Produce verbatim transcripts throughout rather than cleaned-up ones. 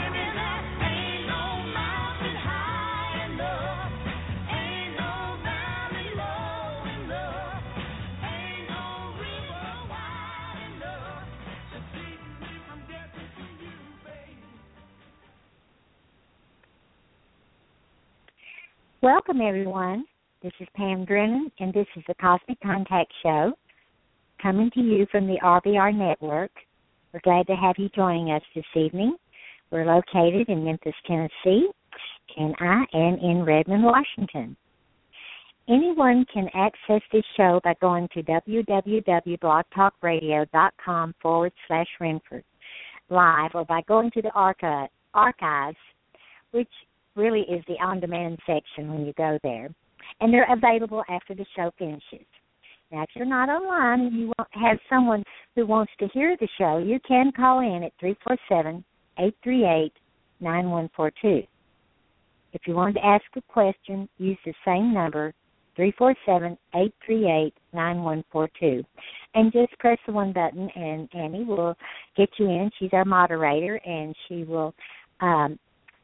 Welcome, everyone. This is Pam Drennan, and this is the Cosmic Contact Show, coming to you from the R B R Network. We're glad to have you joining us this evening. We're located in Memphis, Tennessee, and I am in Redmond, Washington. Anyone can access this show by going to www.blogtalkradio.com forward slash Renford live, or by going to the archive, archives, which really is the on-demand section when you go there. And they're available after the show finishes. Now, if you're not online and you have someone who wants to hear the show, you can call in at three four seven, eight three eight, nine one four two. If you want to ask a question, use the same number, three four seven, eight three eight, nine one four two. And just press the one button, and Annie will get you in. She's our moderator, and she will um,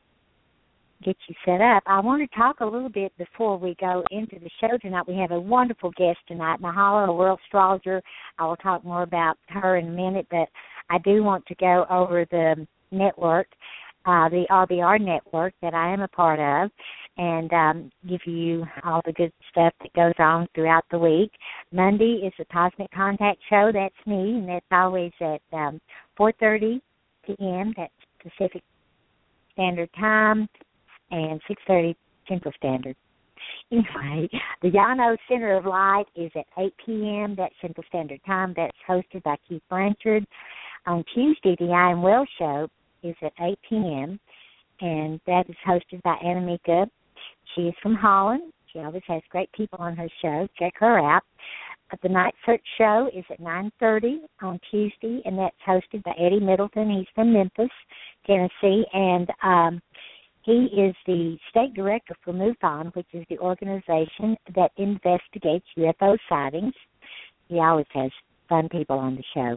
get you set up. I want to talk a little bit before we go into the show tonight. We have a wonderful guest tonight, Mahala, a world astrologer. I will talk more about her in a minute, but I do want to go over the network, uh, the R B R network that I am a part of, and um, give you all the good stuff that goes on throughout the week. Monday is the Cosmic Contact Show. That's me, and that's always at um, four thirty p.m. That's Pacific Standard Time, and six thirty Central Standard. Anyway, the Yano Center of Light is at eight p.m. That's Central Standard Time. That's hosted by Keith Blanchard. On Tuesday, the I Am Well Show is at eight p.m., and that is hosted by Anna Mika. She is from Holland. She always has great people on her show. Check her out. The Night Search Show is at nine thirty on Tuesday, and that's hosted by Eddie Middleton. He's from Memphis, Tennessee, and um, he is the state director for MUFON, which is the organization that investigates U F O sightings. He always has fun people on the show.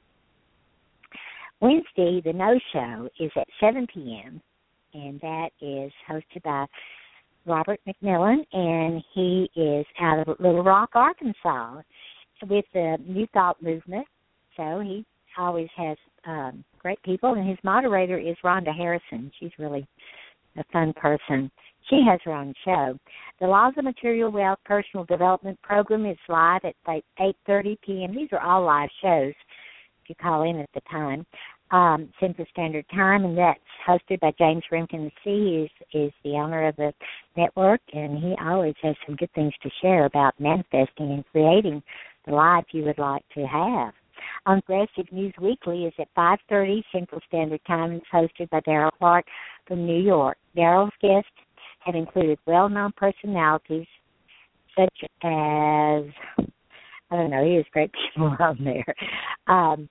Wednesday, the No Show is at seven p.m., and that is hosted by Robert McMillan, and he is out of Little Rock, Arkansas, with the New Thought movement. So he always has um, great people, and his moderator is Rhonda Harrison. She's really a fun person. She has her own show. The Laws of Material Wealth Personal Development Program is live at eight thirty p.m. These are all live shows if you call in at the time, um, Central Standard Time, and that's hosted by James Rimkin. He is, is the owner of the network, and he always has some good things to share about manifesting and creating the life you would like to have. On Progressive News Weekly is at five thirty Central Standard Time, and it's hosted by Daryl Clark from New York. Daryl's guests have included well-known personalities such as, I don't know, he has great people on there. Um,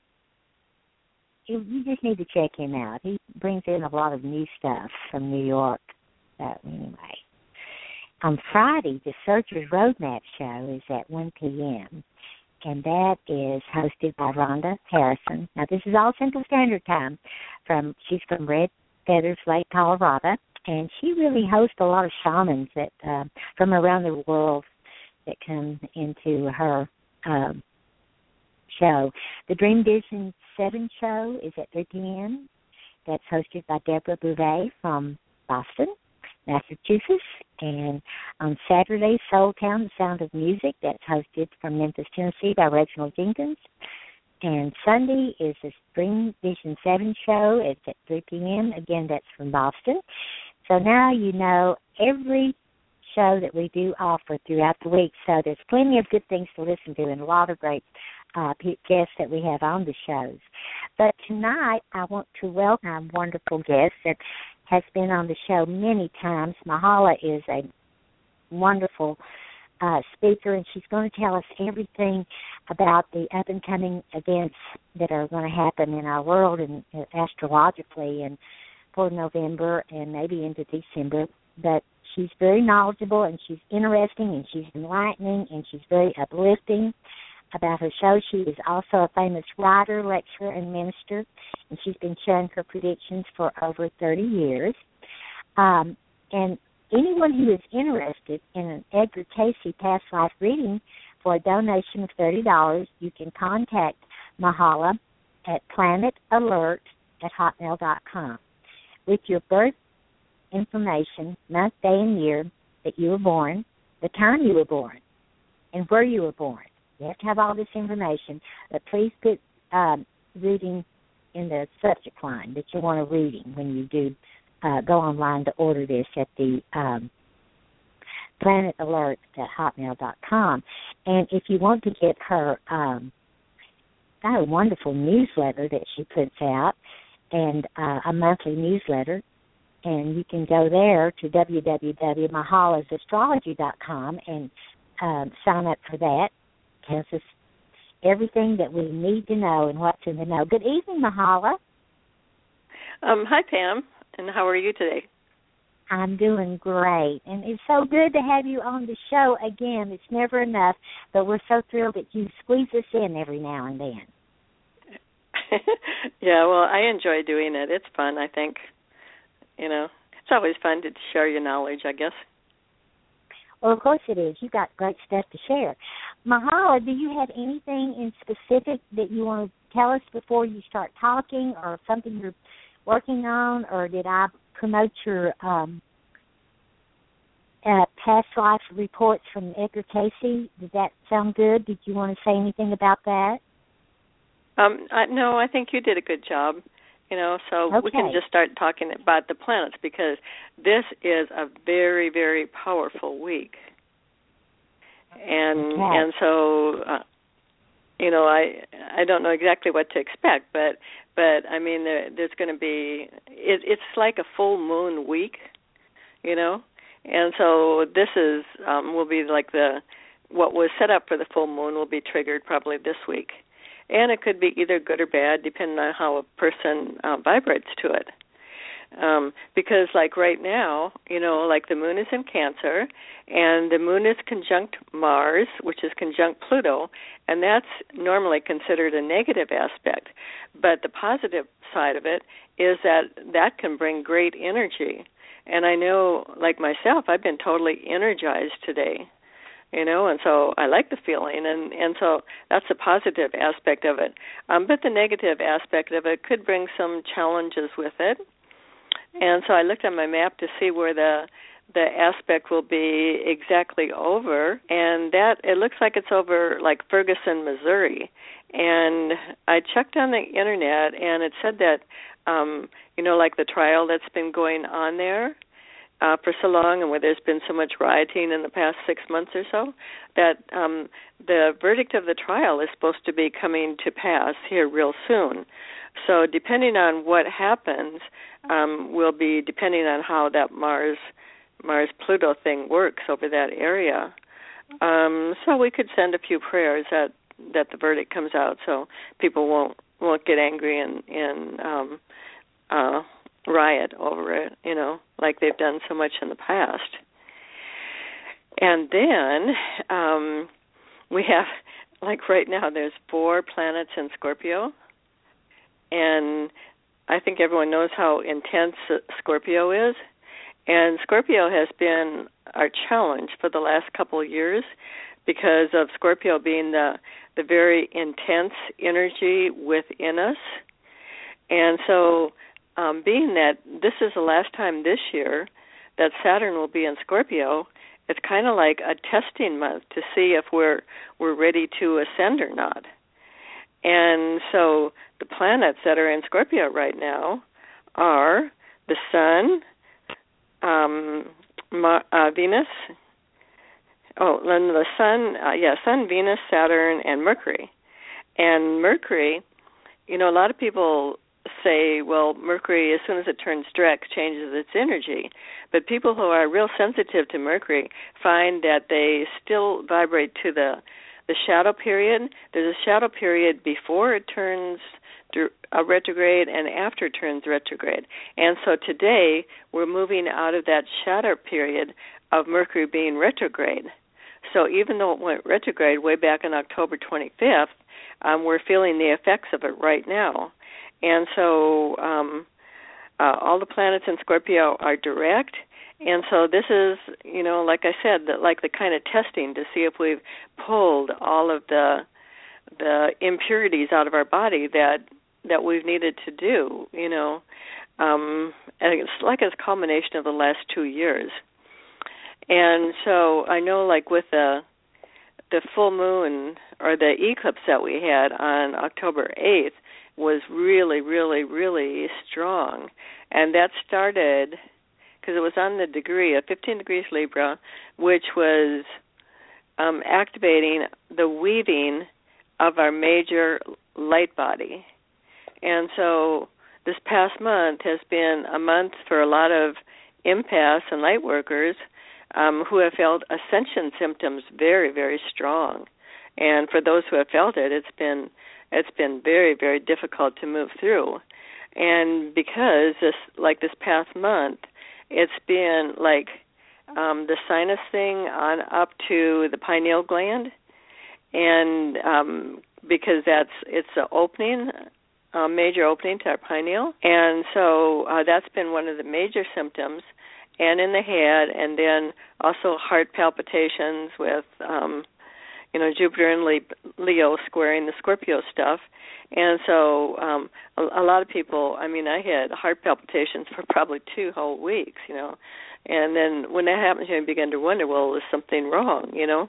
you you just need to check him out. He brings in a lot of new stuff from New York. So anyway, on Friday, the Searcher's Roadmap Show is at one p.m., and that is hosted by Rhonda Harrison. Now, this is all Central Standard Time. From She's from Red Feathers Lake, Colorado, and she really hosts a lot of shamans that uh, from around the world that come into her um, show. The Dream Vision seven show is at three p.m. That's hosted by Deborah Bouvet from Boston, Massachusetts. And on Saturday, Soul Town, The Sound of Music, that's hosted from Memphis, Tennessee by Reginald Jenkins. And Sunday is the Dream Vision seven show. It's at three p.m. Again, that's from Boston. So now you know every show that we do offer throughout the week. So there's plenty of good things to listen to and a lot of great uh, guests that we have on the shows. But tonight I want to welcome a wonderful guest that has been on the show many times. Mahala is a wonderful uh, speaker, and she's going to tell us everything about the up-and-coming events that are going to happen in our world and uh, astrologically and for November and maybe into December. But she's very knowledgeable, and she's interesting, and she's enlightening, and she's very uplifting. about her show. She is also a famous writer, lecturer, and minister, and she's been sharing her predictions for over thirty years. Um, and anyone who is interested in an Edgar Cayce past life reading, for a donation of thirty dollars, you can contact Mahala at planetalert at hotmail dot com with your birth information, month, day, and year that you were born, the time you were born, and where you were born. You have to have all this information, but please put um, reading in the subject line that you want a reading when you do uh, go online to order this at the um, planet alert at hotmail dot com. And if you want to get her um, got a wonderful newsletter that she puts out, and uh, a monthly newsletter, and you can go there to w w w dot mahalas astrology dot com and um, sign up for that. It tells us everything that we need to know and what's in the know. Good evening, Mahala. Um, hi, Pam, and how are you today? I'm doing great, and it's so good to have you on the show again. It's never enough, but we're so thrilled that you squeeze us in every now and then. Yeah, well, I enjoy doing it. It's fun, I think. You know, it's always fun to share your knowledge, I guess. Well, of course it is. You've got great stuff to share. Mahala, do you have anything in specific that you want to tell us before you start talking, or something you're working on, or did I promote your um, uh, past life reports from Edgar Cayce? Did that sound good? Did you want to say anything about that? Um, I, no, I think you did a good job. You know, so okay. We can just start talking about the planets, because this is a very, very powerful week. And okay. and so, uh, you know, I I don't know exactly what to expect, but but I mean, there, there's going to be it, it's like a full moon week, you know, and so this is um, will be like the what was set up for the full moon will be triggered probably this week. And it could be either good or bad, depending on how a person uh, vibrates to it. Um, because, like right now, you know, like the moon is in Cancer, and the moon is conjunct Mars, which is conjunct Pluto, and that's normally considered a negative aspect. But the positive side of it is that that can bring great energy. And I know, like myself, I've been totally energized today. You know, and so I like the feeling, and, and so that's a positive aspect of it. Um, but the negative aspect of it could bring some challenges with it. And so I looked at my map to see where the the aspect will be exactly over, and that it looks like it's over like Ferguson, Missouri. And I checked on the internet, and it said that, um, you know, like the trial that's been going on there, Uh, for so long, and where there's been so much rioting in the past six months or so, that um, the verdict of the trial is supposed to be coming to pass here real soon. So depending on what happens um, will be depending on how that Mars Mars Pluto thing works over that area. Um, so we could send a few prayers that, that the verdict comes out, so people won't won't get angry and and um, uh, riot over it, you know, like they've done so much in the past. And then um, we have, like right now, there's four planets in Scorpio, and I think everyone knows how intense Scorpio is. And Scorpio has been our challenge for the last couple of years because of Scorpio being the, the very intense energy within us. And so Um, being that this is the last time this year that Saturn will be in Scorpio, it's kind of like a testing month to see if we're we're ready to ascend or not. And so the planets that are in Scorpio right now are the Sun, um, Ma- uh, Venus. Oh, then the Sun, uh, yeah, Sun, Venus, Saturn, and Mercury. And Mercury, you know, a lot of people say, well, Mercury, as soon as it turns direct, changes its energy. But people who are real sensitive to Mercury find that they still vibrate to the, the shadow period. There's a shadow period before it turns uh, retrograde and after it turns retrograde. And so today we're moving out of that shadow period of Mercury being retrograde. So even though it went retrograde way back on October twenty-fifth, um, we're feeling the effects of it right now. And so um, uh, all the planets in Scorpio are direct. And so this is, you know, like I said, the, like the kind of testing to see if we've pulled all of the the impurities out of our body that that we've needed to do, you know. Um, and it's like a culmination of the last two years. And so I know, like with the the full moon or the eclipse that we had on October eighth was really, really, really strong. And that started because it was on the degree of fifteen degrees Libra, which was um, activating the weaving of our major light body. And so this past month has been a month for a lot of empaths and light workers um, who have felt ascension symptoms very, very strong. And for those who have felt it, it's been it's been very, very difficult to move through. And because this, like this past month, it's been like um, the sinus thing on up to the pineal gland, and um, because that's it's an opening, a major opening to our pineal, and so uh, that's been one of the major symptoms, and in the head, and then also heart palpitations with, um, you know, Jupiter and Leo squaring the Scorpio stuff. And so um, a, a lot of people, I mean, I had heart palpitations for probably two whole weeks, you know. And then when that happens, you begin to wonder, well, is something wrong, you know?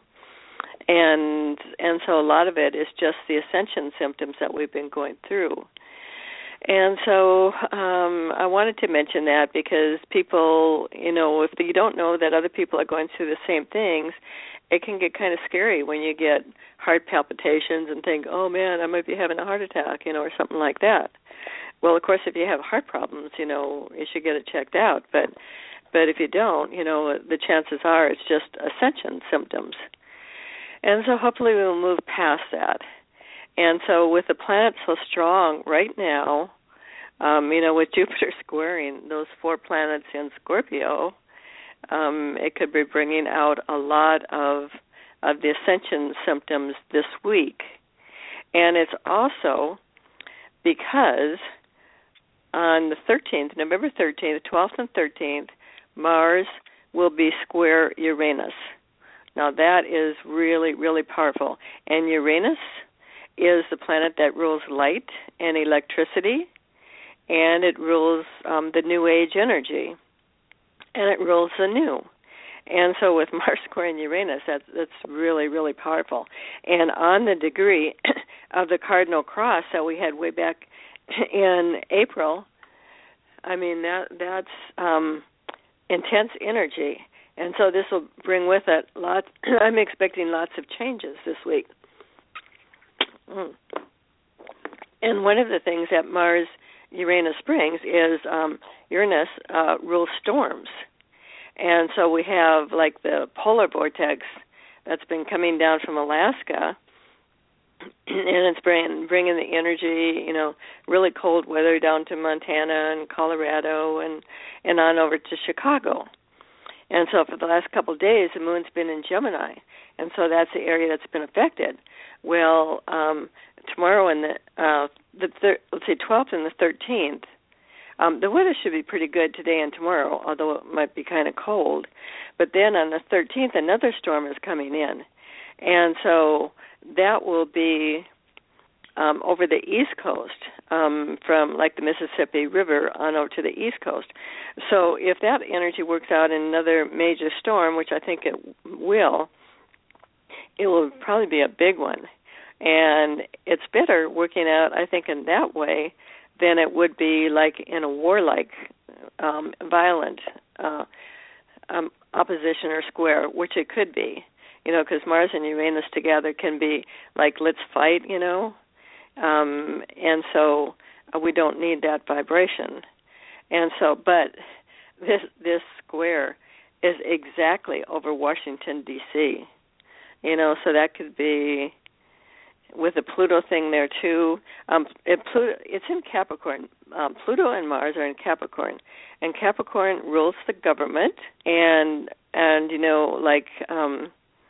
And and so a lot of it is just the ascension symptoms that we've been going through. And so um, I wanted to mention that because people, you know, if you don't know that other people are going through the same things, it can get kind of scary when you get heart palpitations and think, oh, man, I might be having a heart attack, you know, or something like that. Well, of course, if you have heart problems, you know, you should get it checked out. But but if you don't, you know, the chances are it's just ascension symptoms. And so hopefully we'll move past that. And so with the planets so strong right now, um, you know, with Jupiter squaring those four planets in Scorpio, um, it could be bringing out a lot of of the ascension symptoms this week. And it's also because on the thirteenth, November thirteenth, twelfth and thirteenth, Mars will be square Uranus. Now that is really, really powerful. And Uranus is the planet that rules light and electricity, and it rules um, the New Age energy, and it rules the new. And so with Mars squaring Uranus, that's, that's really, really powerful. And on the degree of the cardinal cross that we had way back in April, I mean, that that's um, intense energy. And so this will bring with it lots. I'm expecting lots of changes this week. Mm. And one of the things that Mars Uranus brings is um, Uranus uh, rules storms. And so we have like the polar vortex that's been coming down from Alaska, and it's bringing, bringing the energy, you know, really cold weather down to Montana and Colorado and, and on over to Chicago. And so for the last couple of days, the moon's been in Gemini, and so that's the area that's been affected. Well, um, tomorrow and the, uh, the thir- let's say twelfth and the thirteenth, um, the weather should be pretty good today and tomorrow, although it might be kind of cold. But then on the thirteenth, another storm is coming in, and so that will be um, over the East Coast, um, from like the Mississippi River on over to the East Coast. So if that energy works out in another major storm, which I think it will, it will probably be a big one. And it's better working out, I think, in that way than it would be like in a warlike, um, violent uh, um, opposition or square, which it could be, you know, because Mars and Uranus together can be like, let's fight, you know. Um, and so uh, we don't need that vibration. And so, but this this square is exactly over Washington, D C, you know, so that could be with the Pluto thing there, too. Um, it, Pluto, it's in Capricorn. Um, Pluto and Mars are in Capricorn, and Capricorn rules the government, and, and you know, like um,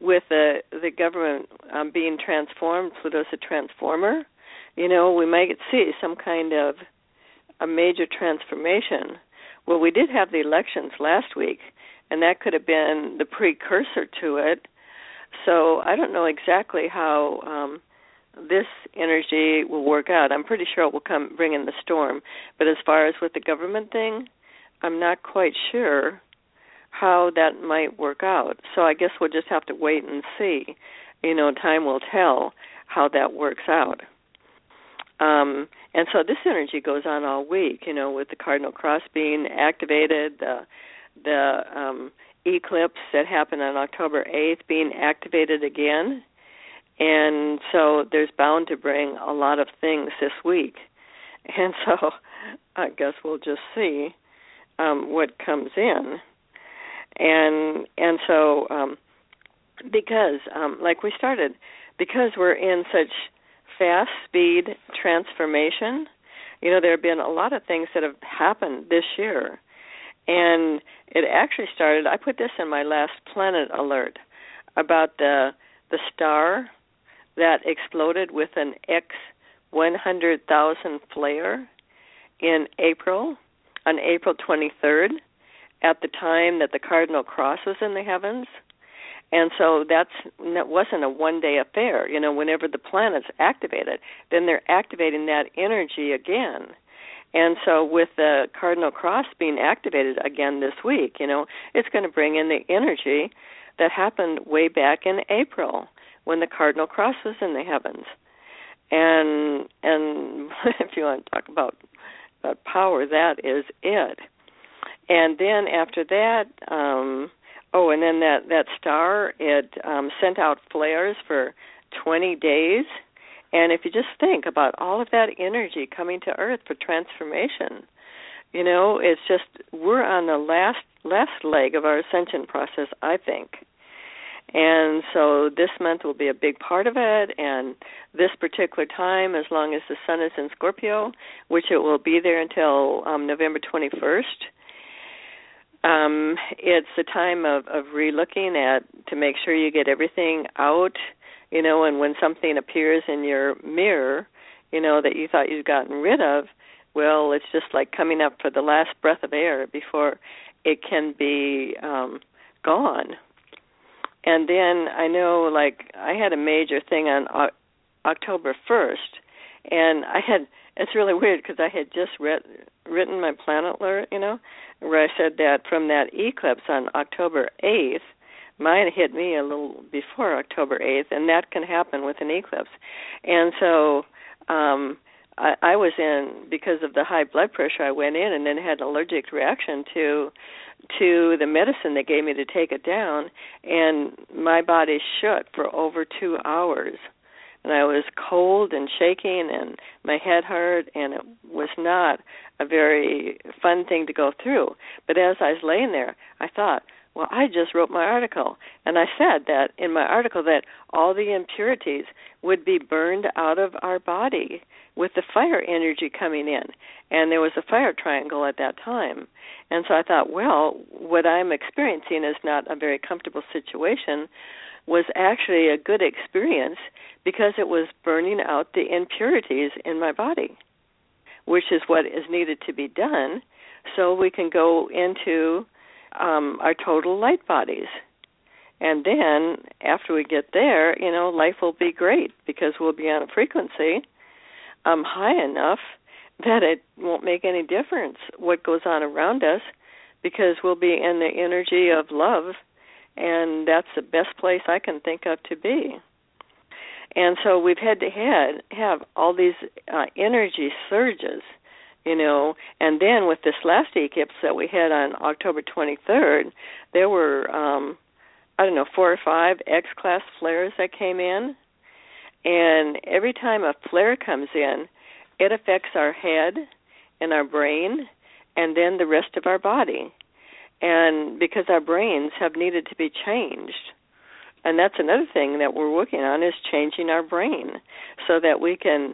with the the government um, being transformed, Pluto's a transformer, you know, we might see some kind of a major transformation. Well, we did have the elections last week, and that could have been the precursor to it. So I don't know exactly how um, this energy will work out. I'm pretty sure it will come bring in the storm. But as far as with the government thing, I'm not quite sure how that might work out. So I guess we'll just have to wait and see. You know, time will tell how that works out. Um, and so this energy goes on all week, you know, with the cardinal cross being activated, the, the um, eclipse that happened on October eighth being activated again. And so there's bound to bring a lot of things this week. And so I guess we'll just see um, what comes in. And and so um, because, um, like we started, because we're in such fast speed transformation, you know, there have been a lot of things that have happened this year. And it actually started, I put this in my last planet alert, about the the star that exploded with an X one hundred thousand flare in April, on April twenty-third, at the time that the cardinal cross was in the heavens. And so that's, that wasn't a one-day affair. You know, whenever the planet's activated, then they're activating that energy again. And so with the cardinal cross being activated again this week, you know, it's going to bring in the energy that happened way back in April when the cardinal cross was in the heavens. And and if you want to talk about, about power, that is it. And then after that, um, oh, and then that, that star, it um, sent out flares for twenty days. And if you just think about all of that energy coming to Earth for transformation, you know, it's just, we're on the last last leg of our ascension process, I think. And so this month will be a big part of it, and this particular time, as long as the sun is in Scorpio, which it will be there until um, November twenty-first, um, it's a time of, of re-looking at, to make sure you get everything out. You know, and when something appears in your mirror, you know, that you thought you'd gotten rid of, well, it's just like coming up for the last breath of air before it can be um, gone. And then I know, like, I had a major thing on o- October first, and I had, it's really weird because I had just read, written my planet alert, you know, where I said that from that eclipse on October eighth, mine hit me a little before October eighth, and that can happen with an eclipse. And so um, I, I was in, because of the high blood pressure, I went in and then had an allergic reaction to to the medicine they gave me to take it down, and my body shook for over two hours. And I was cold and shaking, and my head hurt, and it was not a very fun thing to go through. But as I was laying there, I thought, well, I just wrote my article, and I said that in my article that all the impurities would be burned out of our body with the fire energy coming in, and there was a fire triangle at that time. And so I thought, well, what I'm experiencing is not a very comfortable situation, was actually a good experience because it was burning out the impurities in my body, which is what is needed to be done so we can go into Um, our total light bodies. And then after we get there, you know, life will be great because we'll be on a frequency um, high enough that it won't make any difference what goes on around us because we'll be in the energy of love, and that's the best place I can think of to be. And so we've had to had, have all these uh, energy surges, you know, and then with this last eclipse that we had on October twenty-third, there were, um, I don't know, four or five X-class flares that came in. And every time a flare comes in, it affects our head and our brain and then the rest of our body. And because our brains have needed to be changed. And that's another thing that we're working on, is changing our brain so that we can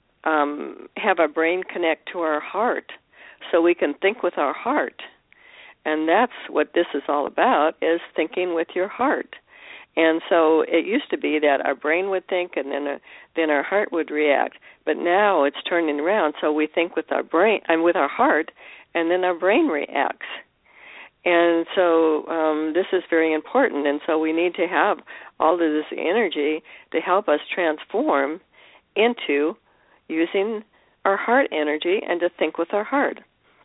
Um, have our brain connect to our heart so we can think with our heart. And that's what this is all about, is thinking with your heart. And so it used to be that our brain would think and then uh, then our heart would react. But now it's turning around, so we think with our brain and with our heart, and then our brain reacts. And so um, this is very important, and so we need to have all of this energy to help us transform into using our heart energy and to think with our heart.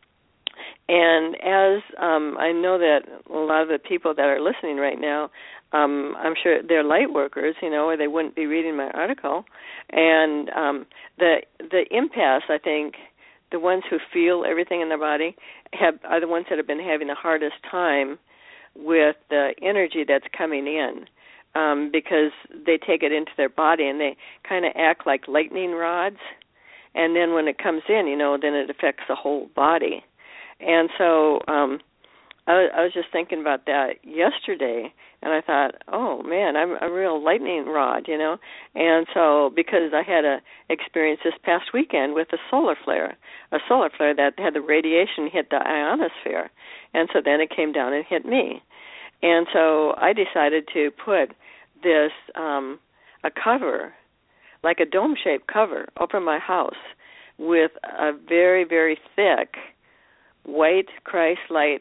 And as um, I know that a lot of the people that are listening right now, um, I'm sure they're light workers, you know, or they wouldn't be reading my article. And um, the the empaths, I think, the ones who feel everything in their body, have are the ones that have been having the hardest time with the energy that's coming in, um, because they take it into their body and they kind of act like lightning rods. And then when it comes in, you know, then it affects the whole body. And so um, I, I was just thinking about that yesterday, and I thought, oh, man, I'm a real lightning rod, you know. And so because I had a experience this past weekend with a solar flare, a solar flare that had the radiation hit the ionosphere, and so then it came down and hit me. And so I decided to put this, um, a cover, like a dome-shaped cover, over my house with a very, very thick white Christ light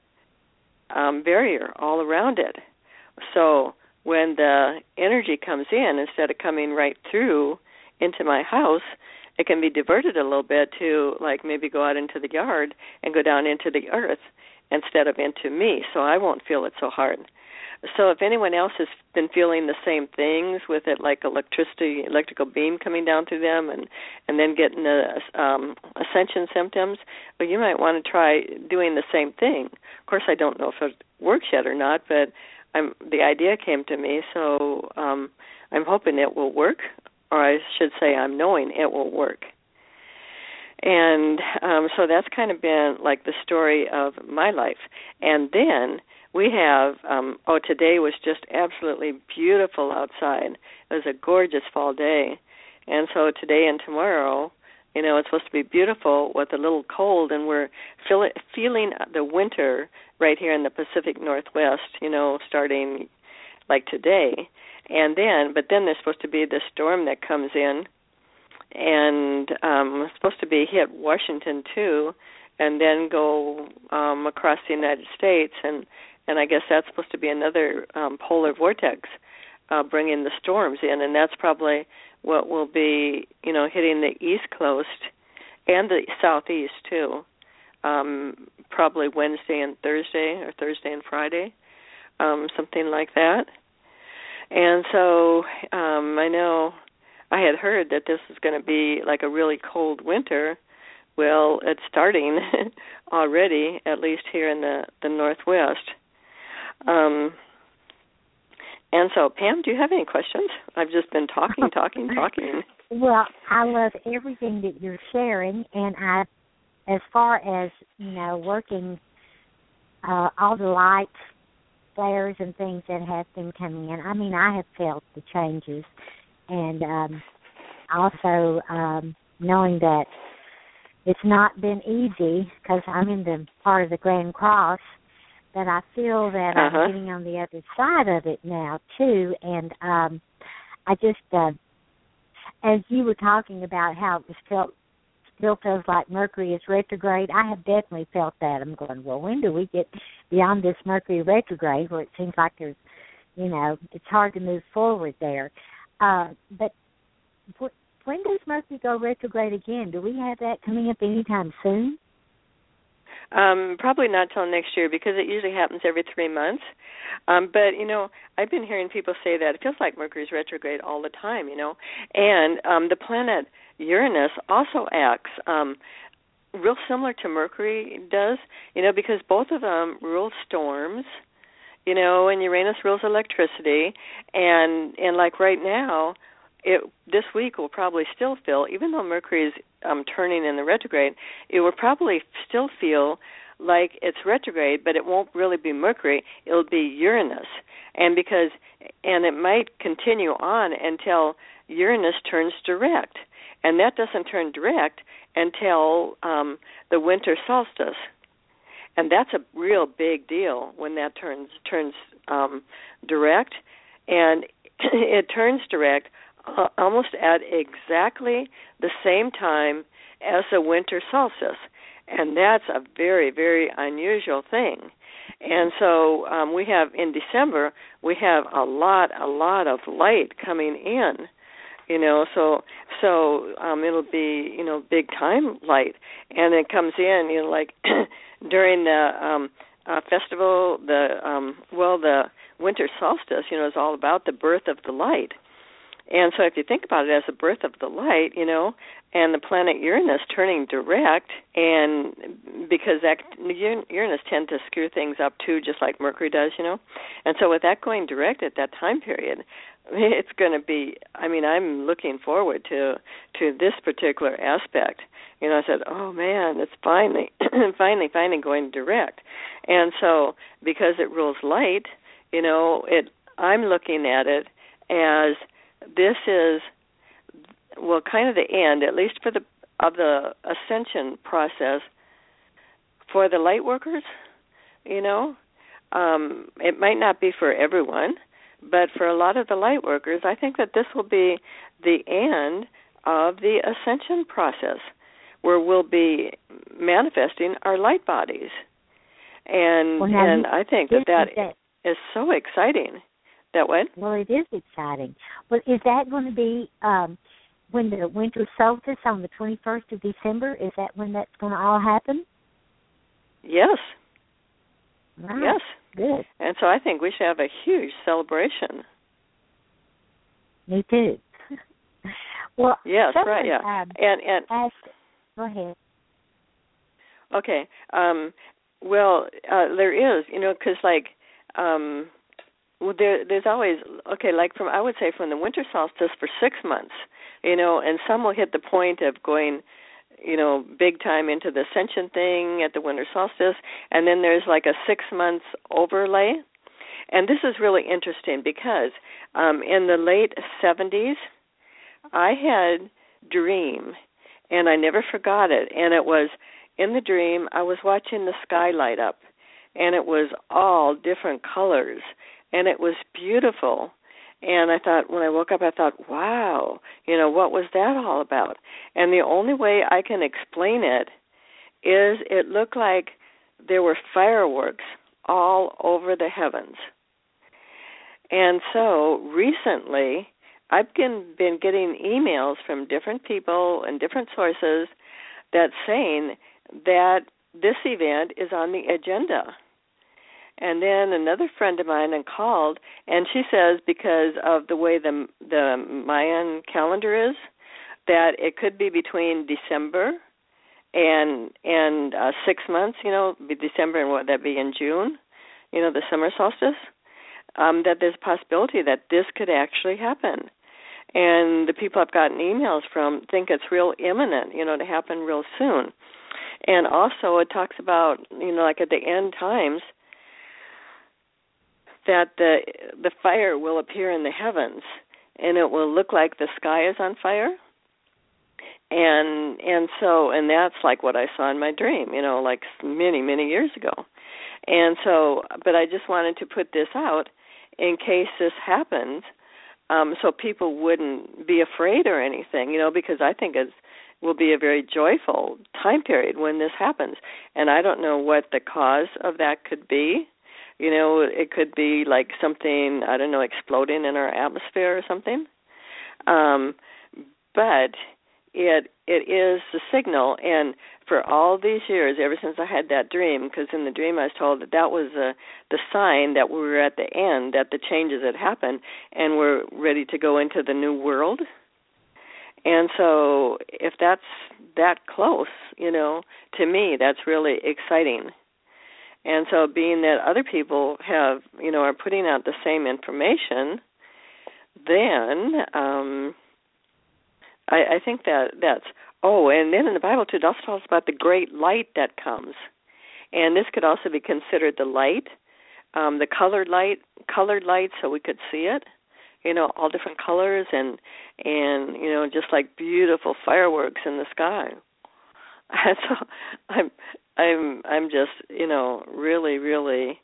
um, barrier all around it. So when the energy comes in, instead of coming right through into my house, it can be diverted a little bit to, like, maybe go out into the yard and go down into the earth instead of into me, so I won't feel it so hard. So if anyone else has been feeling the same things with it, like electricity, electrical beam coming down through them and, and then getting the um, ascension symptoms, well, you might want to try doing the same thing. Of course, I don't know if it works yet or not, but I'm, the idea came to me, so um, I'm hoping it will work, or I should say I'm knowing it will work. And um, so that's kind of been like the story of my life. And then we have, um, oh, today was just absolutely beautiful outside. It was a gorgeous fall day. And so today and tomorrow, you know, it's supposed to be beautiful with a little cold, and we're feel it, feeling the winter right here in the Pacific Northwest, you know, starting like today. And then, but then there's supposed to be this storm that comes in, and um, it's supposed to be hit Washington too, and then go um, across the United States, and And I guess that's supposed to be another um, polar vortex uh, bringing the storms in, and that's probably what will be, you know, hitting the East Coast and the Southeast too, um, probably Wednesday and Thursday, or Thursday and Friday, um, something like that. And so um, I know I had heard that this is going to be like a really cold winter. Well, it's starting already, at least here in the, the Northwest. Um, and so, Pam, do you have any questions? I've just been talking, talking, talking. Well, I love everything that you're sharing, and I, as far as, you know, working uh, all the lights, flares, and things that have been coming in, I mean, I have felt the changes, and um, also um, knowing that it's not been easy, because I'm in the part of the Grand Cross, but I feel that uh-huh. I'm getting on the other side of it now, too. And um, I just, uh, as you were talking about how it was felt, still feels like Mercury is retrograde, I have definitely felt that. I'm going, well, when do we get beyond this Mercury retrograde where it seems like there's, you know, it's hard to move forward there. Uh, but wh- when does Mercury go retrograde again? Do we have that coming up anytime soon? Um, probably not till next year, because it usually happens every three months. Um, but, you know, I've been hearing people say that it feels like Mercury's retrograde all the time, you know. And um, the planet Uranus also acts um, real similar to Mercury does, you know, because both of them rule storms, you know, and Uranus rules electricity. And, and like right now, It, this week will probably still feel, even though Mercury is um, turning in the retrograde, it will probably still feel like it's retrograde, but it won't really be Mercury. It'll be Uranus, and because, and it might continue on until Uranus turns direct, and that doesn't turn direct until um, the winter solstice, and that's a real big deal when that turns turns um, direct. and it turns direct uh, almost at exactly the same time as the winter solstice, and that's a very, very unusual thing. And so um, we have, in December, we have a lot, a lot of light coming in, you know, so so um, it'll be, you know, big time light, and it comes in, you know, like during the um, uh, festival, the, um, well, the winter solstice, you know, is all about the birth of the light. And so if you think about it as the birth of the light, you know, and the planet Uranus turning direct, and because that Uranus tends to screw things up too, just like Mercury does, you know. And so with that going direct at that time period, it's going to be, I mean, I'm looking forward to to this particular aspect. You know, I said, oh, man, it's finally, finally, finally going direct. And so because it rules light, you know, it. I'm looking at it as this is, well, kind of the end, at least for the of the ascension process for the light workers, you know. Um, it might not be for everyone, but for a lot of the light workers, I think that this will be the end of the ascension process, where we'll be manifesting our light bodies. And well, and I think that that, that is so exciting. That what? Well, it is exciting. But is that going to be um, when the winter solstice on the twenty-first of December? Is that when that's going to all happen? Yes. Right. Yes. Good. And so I think we should have a huge celebration. Me too. Well, yes, someone, right, yeah. Um, and and asked, go ahead. Okay. Um, well, uh, there is, you know, because like. Um, Well, there, there's always, okay, like from, I would say from the winter solstice for six months, you know, and some will hit the point of going, you know, big time into the ascension thing at the winter solstice, and then there's like a six months overlay. And this is really interesting because um, in the late seventies, I had a dream, and I never forgot it, and it was, in the dream, I was watching the sky light up, and it was all different colors. And it was beautiful. And I thought, when I woke up, I thought, wow, you know, what was that all about? And the only way I can explain it is it looked like there were fireworks all over the heavens. And so recently, I've been, been getting emails from different people and different sources that's saying that this event is on the agenda. And then another friend of mine called, and she says because of the way the the Mayan calendar is, that it could be between December and and uh, six months. You know, be December and what that be in June. You know, the summer solstice. Um, that there's a possibility that this could actually happen. And the people I've gotten emails from think it's real imminent. You know, to happen real soon. And also, it talks about, you know, like at the end times, that the the fire will appear in the heavens, and it will look like the sky is on fire. And and so, and that's like what I saw in my dream, you know, like many, many years ago. And so, but I just wanted to put this out in case this happens, um, so people wouldn't be afraid or anything, you know, because I think it will be a very joyful time period when this happens. And I don't know what the cause of that could be. You know, it could be like something, I don't know, exploding in our atmosphere or something. Um, but it it is the signal. And for all these years, ever since I had that dream, because in the dream I was told that that was uh, the sign that we were at the end, that the changes had happened, and we're ready to go into the new world. And so if that's that close, you know, to me, that's really exciting. And so being that other people have, you know, are putting out the same information, then um, I, I think that that's, oh, and then in the Bible, too, it also talks about the great light that comes. And this could also be considered the light, um, the colored light, colored light so we could see it, you know, all different colors and, and you know, just like beautiful fireworks in the sky. And so I'm I'm I'm just, you know, really, really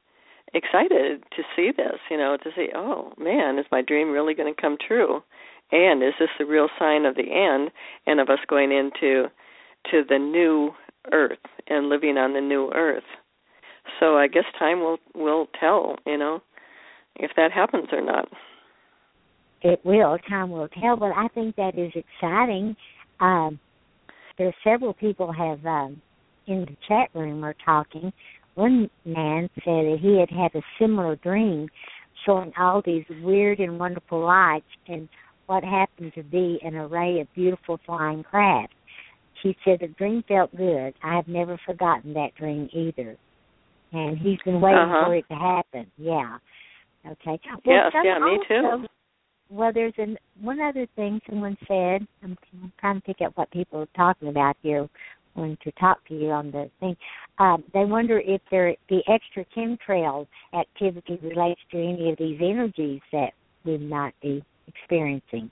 excited to see this, you know, to see, oh, man, is my dream really going to come true? And is this the real sign of the end and of us going into to the new earth and living on the new earth? So I guess time will, will tell, you know, if that happens or not. It will. Time will tell, but I think that is exciting. Um, there are several people have um, in the chat room are talking. One man said that he had had a similar dream showing all these weird and wonderful lights and what happened to be an array of beautiful flying craft. She said the dream felt good. I have never forgotten that dream either. And he's been waiting uh-huh. for it to happen. Yeah. Okay. Well, yes, yeah, me also, too. Well, there's an, one other thing someone said. I'm, I'm trying to pick up what people are talking about here when to talk to you on the thing. Um, they wonder if there, the extra chemtrail activity relates to any of these energies that we might be experiencing.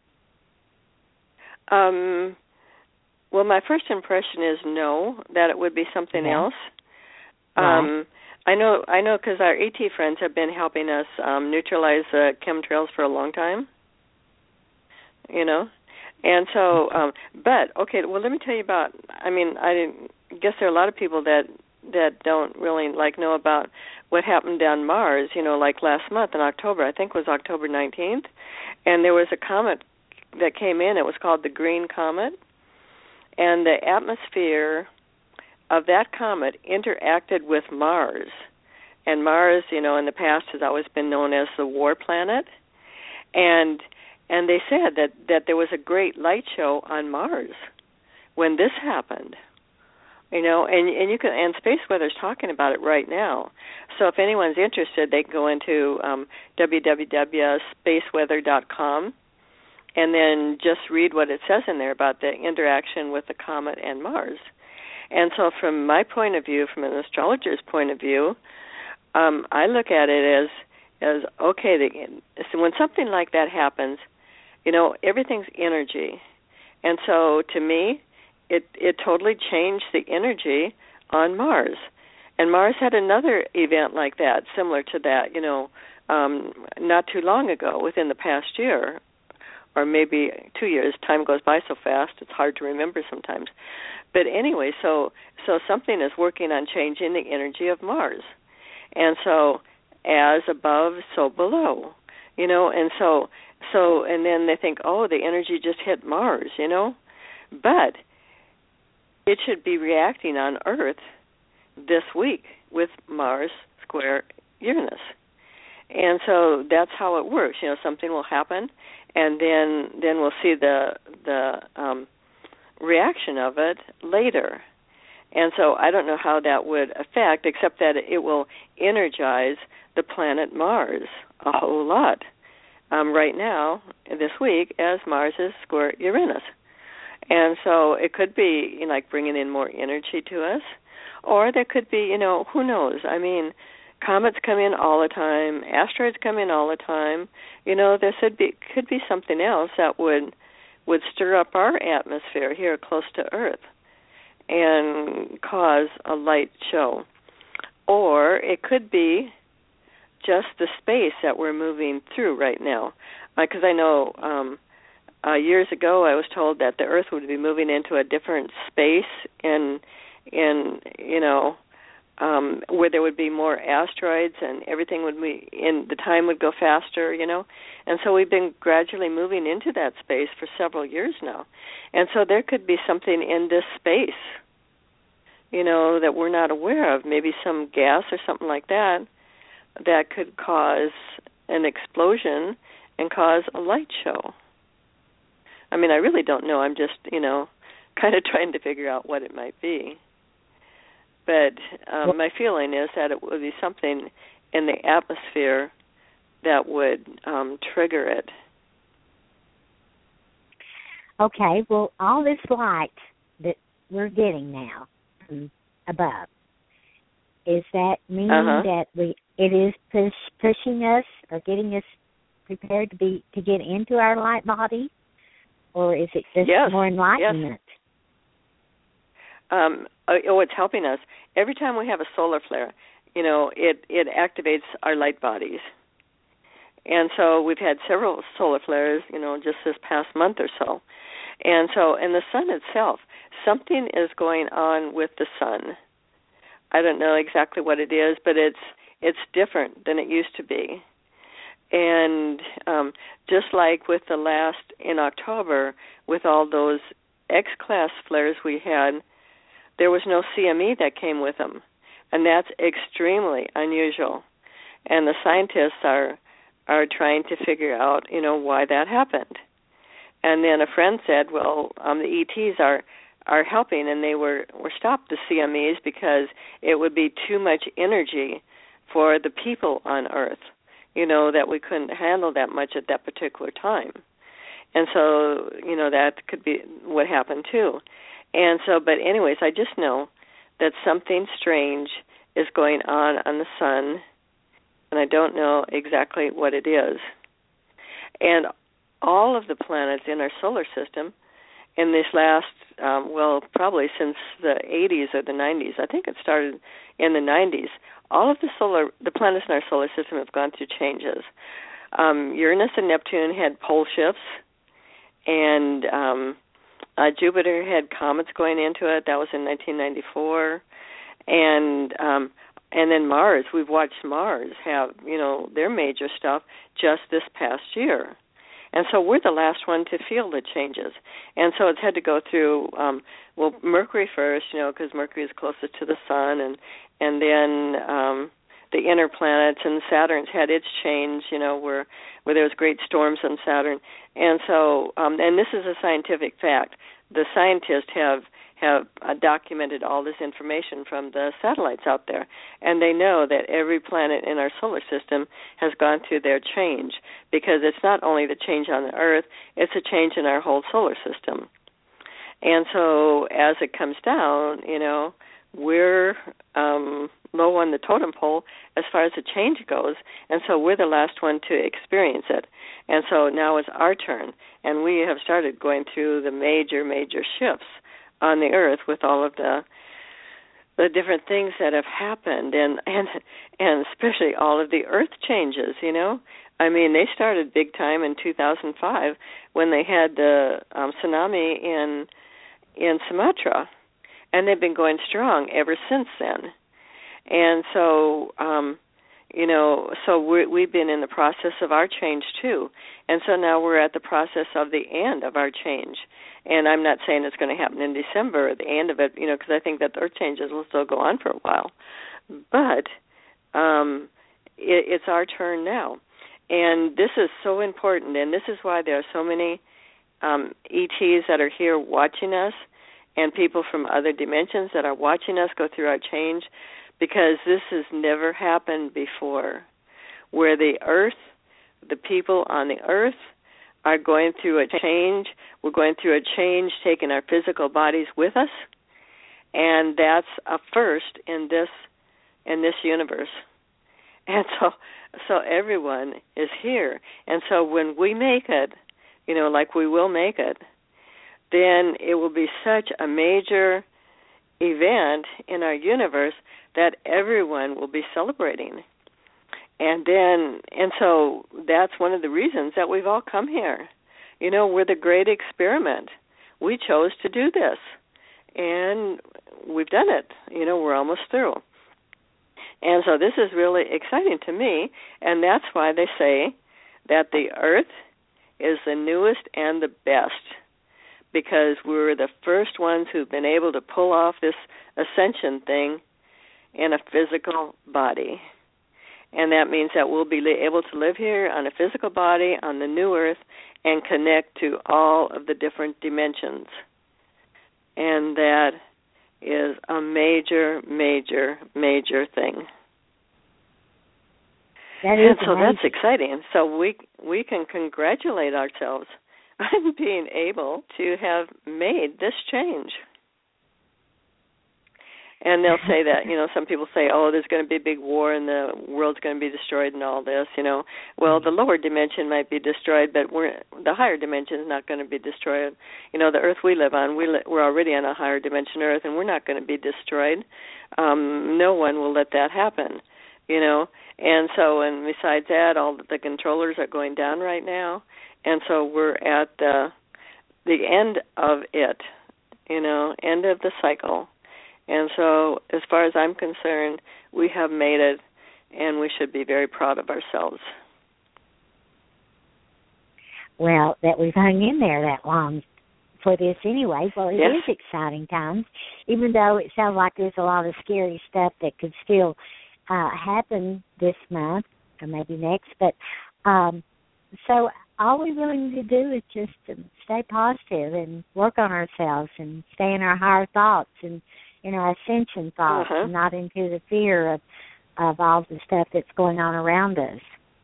Um, well, my first impression is no, that it would be something yeah. else. Right. Um, I know, I know, because our ET friends have been helping us um, neutralize uh, chemtrails for a long time. You know, and so, um, but okay. Well, let me tell you about. I mean, I guess there are a lot of people that that don't really like know about what happened on Mars. You know, like last month in October, I think it was October nineteenth, and there was a comet that came in. It was called the Green Comet, and the atmosphere of that comet interacted with Mars. And Mars, you know, in the past has always been known as the war planet, and And they said that, that there was a great light show on Mars when this happened, you know, and and you can and Space Weather's talking about it right now. So if anyone's interested, they can go into um, w w w dot space weather dot com and then just read what it says in there about the interaction with the comet and Mars. And so from my point of view, from an astrologer's point of view, um, I look at it as as okay. The, so when something like that happens, you know, everything's energy. And so to me, it, it totally changed the energy on Mars. And Mars had another event like that, similar to that, you know, um, not too long ago, within the past year, or maybe two years. Time goes by so fast, it's hard to remember sometimes. But anyway, so so something is working on changing the energy of Mars. And so as above, so below, you know, and so... So, and then they think, oh, the energy just hit Mars, you know. But it should be reacting on Earth this week with Mars square Uranus. And so that's how it works. You know, something will happen, and then then we'll see the the um, reaction of it later. And so I don't know how that would affect, except that it will energize the planet Mars a whole lot. Um, right now, this week, as Mars is square Uranus. And so it could be, you know, like bringing in more energy to us, or there could be, you know, who knows? I mean, comets come in all the time, asteroids come in all the time. You know, there could be, could be something else that would would stir up our atmosphere here close to Earth and cause a light show. Or it could be just the space that we're moving through right now. Because uh, I know um, uh, years ago I was told that the Earth would be moving into a different space in, in you know, um, where there would be more asteroids and everything would be, in the time would go faster, you know. And so we've been gradually moving into that space for several years now. And so there could be something in this space, you know, that we're not aware of, maybe some gas or something like that, that could cause an explosion and cause a light show. I mean, I really don't know. I'm just, you know, kind of trying to figure out what it might be. But um, my feeling is that it would be something in the atmosphere that would um, trigger it. Okay, well, all this light that we're getting now from above, is that meaning uh-huh. that we it is push, pushing us or getting us prepared to be to get into our light body, or is it just yes. more enlightenment? Yes. Um, oh, it's helping us. Every time we have a solar flare, you know, it, it activates our light bodies. And so we've had several solar flares, you know, just this past month or so. And so, and the sun itself, something is going on with the sun. I don't know exactly what it is, but it's it's different than it used to be. And um, just like with the last, in October, with all those X-class flares we had, there was no C M E that came with them. And that's extremely unusual. And the scientists are are trying to figure out, you know, why that happened. And then a friend said, well, um, the E Ts are are helping, and they were, were stopped, the C M Es, because it would be too much energy for the people on Earth, you know, that we couldn't handle that much at that particular time. And so, you know, that could be what happened too. And so, but anyways, I just know that something strange is going on on the sun, and I don't know exactly what it is. And all of the planets in our solar system in this last, um, well, probably since the eighties or the nineties, I think it started in the nineties, all of the solar, the planets in our solar system have gone through changes. Um, Uranus and Neptune had pole shifts, and um, uh, Jupiter had comets going into it. That was in nineteen ninety-four. And um, and then Mars, we've watched Mars have, you know, their major stuff just this past year. And so we're the last one to feel the changes. And so it's had to go through, um, well, Mercury first, you know, because Mercury is closest to the sun, and and then um, the inner planets, and Saturn's had its change, you know, where where there was great storms on Saturn. And so, um, and this is a scientific fact. The scientists have have uh, documented all this information from the satellites out there, and they know that every planet in our solar system has gone through their change, because it's not only the change on the Earth, it's a change in our whole solar system. And so as it comes down, you know, we're um, low on the totem pole as far as the change goes, and so we're the last one to experience it. And so now it's our turn, and we have started going through the major, major shifts on the Earth with all of the the different things that have happened, and and and especially all of the Earth changes. You know, I mean, they started big time in two thousand five when they had the um, tsunami in in Sumatra, and they've been going strong ever since then. And so, um, you know, so we're, we've been in the process of our change too, and so now we're at the process of the end of our change. And I'm not saying it's going to happen in December at the end of it, you know, because I think that the Earth changes will still go on for a while. But um, it, it's our turn now. And this is so important, and this is why there are so many um, E Ts that are here watching us, and people from other dimensions that are watching us go through our change, because this has never happened before, where the Earth, the people on the Earth, are going through a change. We're going through a change, taking our physical bodies with us, and that's a first in this in this universe. And so, so everyone is here. And so when we make it, you know, like we will make it, then it will be such a major event in our universe that everyone will be celebrating. And then, and so that's one of the reasons that we've all come here. You know, we're the great experiment. We chose to do this, and we've done it. You know, we're almost through. And so this is really exciting to me, and that's why they say that the Earth is the newest and the best, because we're the first ones who've been able to pull off this ascension thing in a physical body. And that means that we'll be able to live here on a physical body on the new Earth and connect to all of the different dimensions. And that is a major, major, major thing. That is and so amazing. That's exciting. So we we can congratulate ourselves on being able to have made this change. And they'll say that, you know, some people say, oh, there's going to be a big war and the world's going to be destroyed and all this, you know. Well, the lower dimension might be destroyed, but we're, the higher dimension is not going to be destroyed. You know, the Earth we live on, we li- we're already on a higher dimension Earth, and we're not going to be destroyed. Um, no one will let that happen, you know. And so, and besides that, all the controllers are going down right now. And so we're at the, the end of it, you know, end of the cycle. And so, as far as I'm concerned, we have made it, and we should be very proud of ourselves. Well, that we've hung in there that long for this anyway. Well, it yes. is exciting times, even though it sounds like there's a lot of scary stuff that could still uh, happen this month or maybe next. But um, so all we really need to do is just um, stay positive and work on ourselves and stay in our higher thoughts and in our ascension thoughts, uh-huh. and not into the fear of, of all the stuff that's going on around us.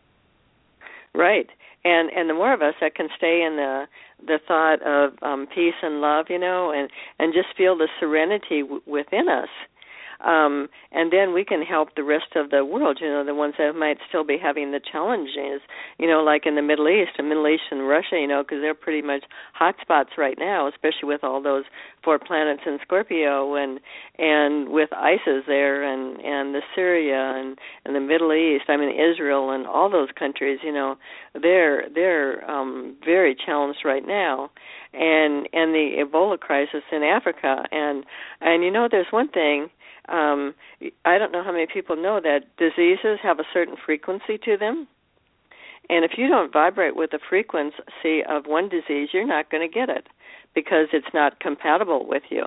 Right. And and the more of us that can stay in the the thought of um, peace and love, you know, and, and just feel the serenity w- within us, um, and then we can help the rest of the world, you know, the ones that might still be having the challenges, you know, like in the Middle East, and Middle East and Russia, you know, because they're pretty much hot spots right now, especially with all those four planets in Scorpio, and and with ISIS there, and, and the Syria, and, and the Middle East, I mean Israel, and all those countries, you know, they're they're um, very challenged right now, and and the Ebola crisis in Africa, and and you know, there's one thing. Um, I don't know how many people know that diseases have a certain frequency to them. And if you don't vibrate with the frequency of one disease, you're not going to get it because it's not compatible with you.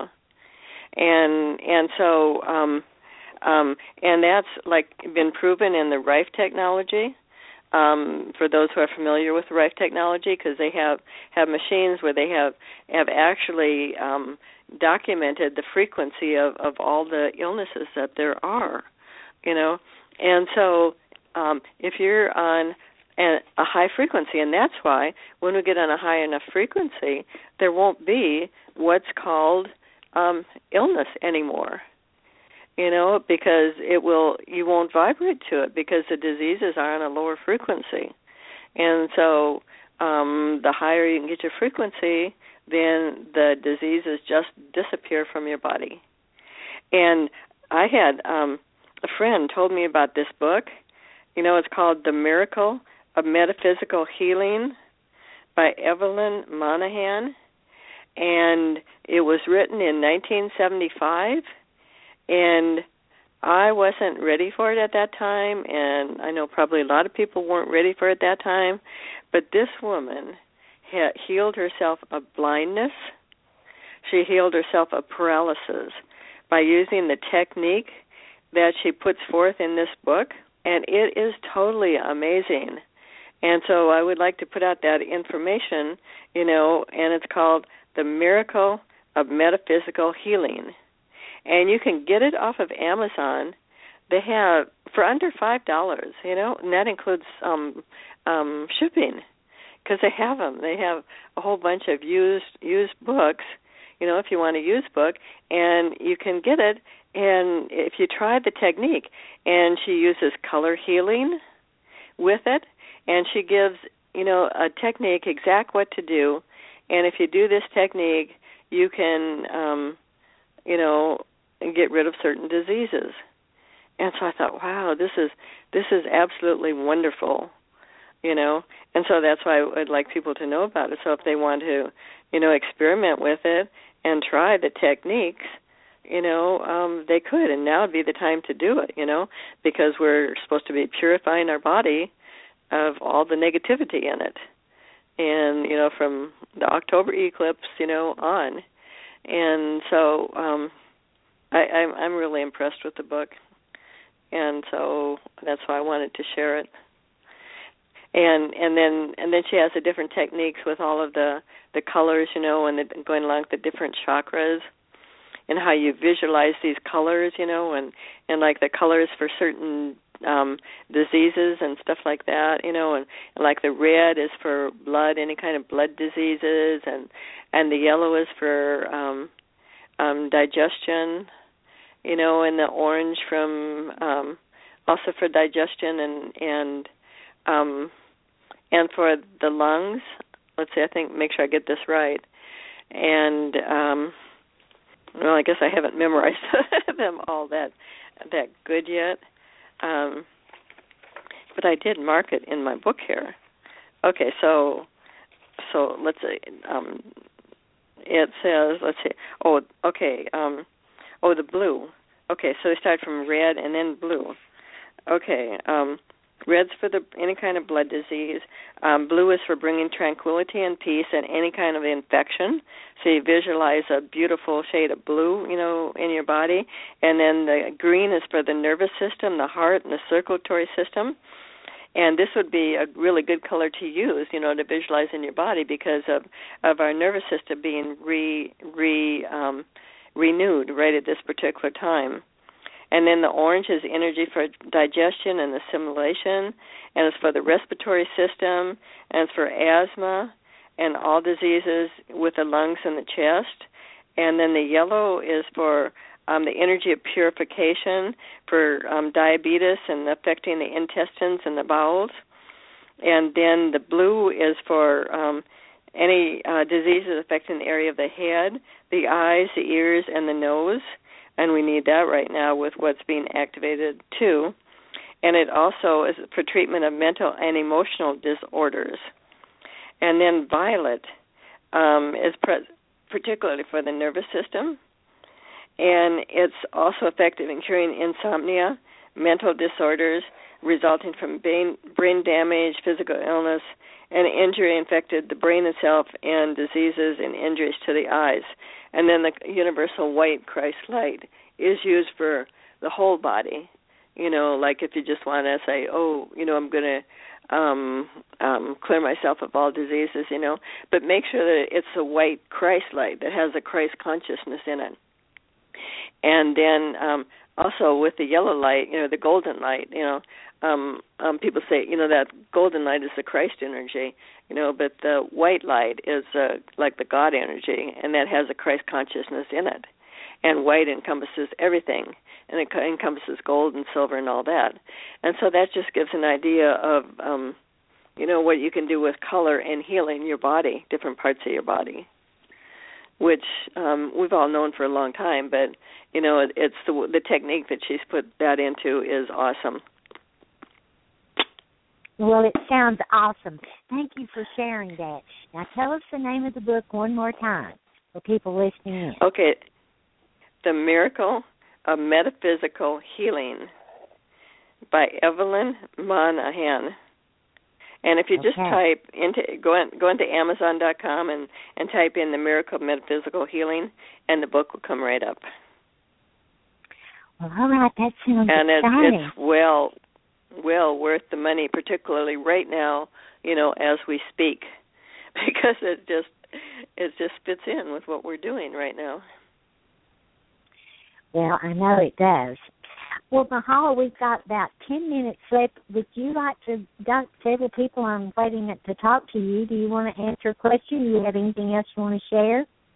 And and so, um, um, and that's like been proven in the Rife technology. Um, for those who are familiar with the Rife technology, because they have, have machines where they have have actually um, documented the frequency of, of all the illnesses that there are, you know. And so um, if you're on a, a high frequency, and that's why when we get on a high enough frequency, there won't be what's called um, illness anymore. You know, because it will, you won't vibrate to it because the diseases are on a lower frequency. And so um, the higher you can get your frequency, then the diseases just disappear from your body. And I had um, a friend told me about this book. You know, it's called The Miracle of Metaphysical Healing by Evelyn Monahan. And it was written in nineteen seventy-five. And I wasn't ready for it at that time, and I know probably a lot of people weren't ready for it at that time, but this woman had healed herself of blindness. She healed herself of paralysis by using the technique that she puts forth in this book, and it is totally amazing. And so I would like to put out that information, you know, and it's called The Miracle of Metaphysical Healing. And you can get it off of Amazon. They have, for under five dollars, you know, and that includes um, um, shipping, because they have them. They have a whole bunch of used used books, you know, if you want a used book, and you can get it. And if you try the technique, and she uses color healing with it, and she gives, you know, a technique, exact what to do. And if you do this technique, you can, um, you know, and get rid of certain diseases. And so I thought, wow, this is this is absolutely wonderful, you know. And so that's why I'd like people to know about it. So if they want to, you know, experiment with it and try the techniques, you know, um, they could. And now would be the time to do it, you know, because we're supposed to be purifying our body of all the negativity in it. And, you know, from the October eclipse, you know, on. And so um I, I'm, I'm really impressed with the book, and so that's why I wanted to share it. And and then and then she has the different techniques with all of the, the colors, you know, and the, going along the different chakras, and how you visualize these colors, you know, and, and like the colors for certain um, diseases and stuff like that, you know, and, and like the red is for blood, any kind of blood diseases, and and the yellow is for um, um, digestion. you know, and the orange from um, also for digestion and and um, and for the lungs. Let's see, I think make sure I get this right. And um, well, I guess I haven't memorized them all that that good yet, um, but I did mark it in my book here. Okay, so so let's see. Um, it says, let's see. Oh, okay. Um, oh, the blue. Okay, so we start from red and then blue. Okay. Um, red's for the any kind of blood disease. Um, blue is for bringing tranquility and peace and any kind of infection. So you visualize a beautiful shade of blue, you know, in your body. And then the green is for the nervous system, the heart, and the circulatory system. And this would be a really good color to use, you know, to visualize in your body because of, of our nervous system being re, re um, renewed right at this particular time. And then the orange is energy for digestion and assimilation, and it's for the respiratory system, and it's for asthma and all diseases with the lungs and the chest. And then the yellow is for Um, the energy of purification for um, diabetes and affecting the intestines and the bowels. And then the blue is for um, any uh, diseases affecting the area of the head, the eyes, the ears, and the nose. And we need that right now with what's being activated too. And it also is for treatment of mental and emotional disorders. And then violet um, is pre- particularly for the nervous system. And it's also effective in curing insomnia, mental disorders resulting from brain, brain damage, physical illness, and injury infected the brain itself, and diseases and injuries to the eyes. And then the universal white Christ light is used for the whole body. You know, like if you just want to say, oh, you know, I'm going to um, um, clear myself of all diseases, you know, but make sure that it's a white Christ light that has a Christ consciousness in it. And then um, also with the yellow light, you know, the golden light, you know, um, um, people say, you know, that golden light is the Christ energy, you know, but the white light is uh, like the God energy, and that has a Christ consciousness in it. And white encompasses everything, and it encompasses gold and silver and all that. And so that just gives an idea of, um, you know, what you can do with color and healing your body, different parts of your body, which um, we've all known for a long time, but, you know, it, it's the, the technique that she's put that into is awesome. Well, it sounds awesome. Thank you for sharing that. Now tell us the name of the book one more time for people listening in. Okay. The Miracle of Metaphysical Healing by Evelyn Monahan. And if you just okay. type into go in, go into Amazon dot com and, and type in The Miracle of Metaphysical Healing, and the book will come right up. Well, all right, that sounds and exciting. And it's well well worth the money, particularly right now, you know, as we speak, because it just it just fits in with what we're doing right now. Well, I know it does. Well, Mahala, we've got about ten minutes left. Would you like to, got several people I'm waiting to talk to you. Do you want to answer a question? Do you have anything else you want to share?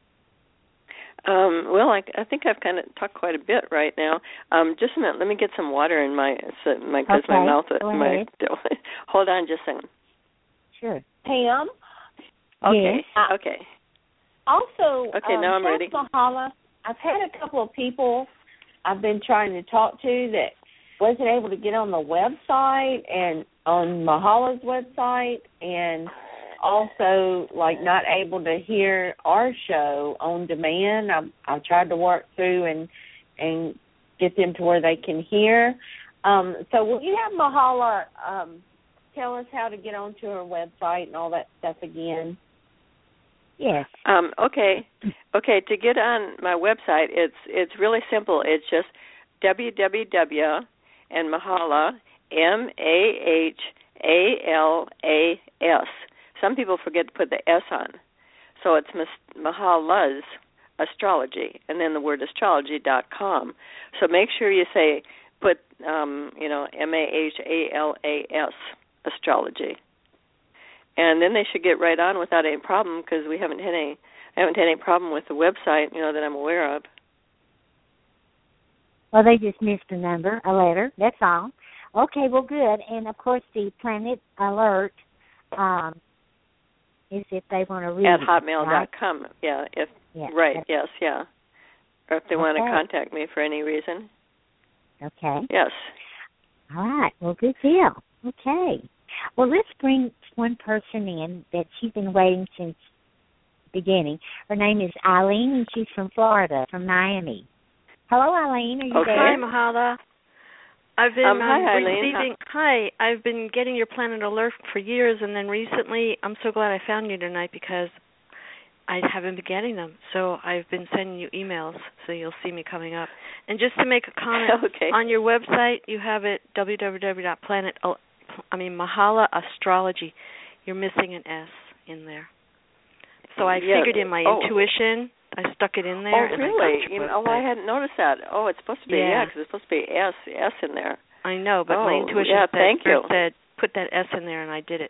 Um, well, I, I think I've kind of talked quite a bit right now. Um, just a minute. Let me get some water in my, my because okay, my mouth, go my, ahead. hold on just a second. Sure. Pam? Okay, yes. okay. Also, okay, um, now I'm ready. Mahala, I've had a couple of people I've been trying to talk to that wasn't able to get on the website and on Mahala's website, and also like not able to hear our show on demand. I've, I've tried to work through and and get them to where they can hear. Um, so will you have Mahala um, tell us how to get onto her website and all that stuff again? Yes. Um, okay. Okay, to get on my website, it's it's really simple. It's just w w w and Mahala, M A H A L A S. Some people forget to put the S on. So it's Mahala's Astrology, and then the word astrology dot com. So make sure you say, put, um, you know, M A H A L A S, Astrology. And then they should get right on without any problem, because we haven't had any, I haven't had any problem with the website, you know, that I'm aware of. Well, they just missed a number, a letter. That's all. Okay, well, good. And, of course, the Planet Alert um, is if they want to read At it, hotmail dot right? com, yeah. If Yeah, Right, yes, yeah. Or if they okay. want to contact me for any reason. Okay. Yes. All right. Well, good deal. Okay. Well, let's bring one person in that she's been waiting since the beginning. Her name is Eileen, and she's from Florida, from Miami. Hello, Eileen. Are you Okay. there? Hi, Mahala. I've been Um, hi, um, Eileen. receiving. Hi, I've been getting your Planet Alert for years, and then recently, I'm so glad I found you tonight because I haven't been getting them. So I've been sending you emails, so you'll see me coming up. And just to make a comment, Okay. on your website, you have it w w w dot planet. I mean Mahala Astrology. You're missing an S in there. So I Yeah. figured in my Oh. intuition, I stuck it in there. Oh, and I really? got You your know, oh, I website. hadn't noticed that. Oh, it's supposed to be, Yeah. yeah, because it's supposed to be S, S in there. I know, but oh, my intuition yeah, said, thank you. said put that S in there, and I did it.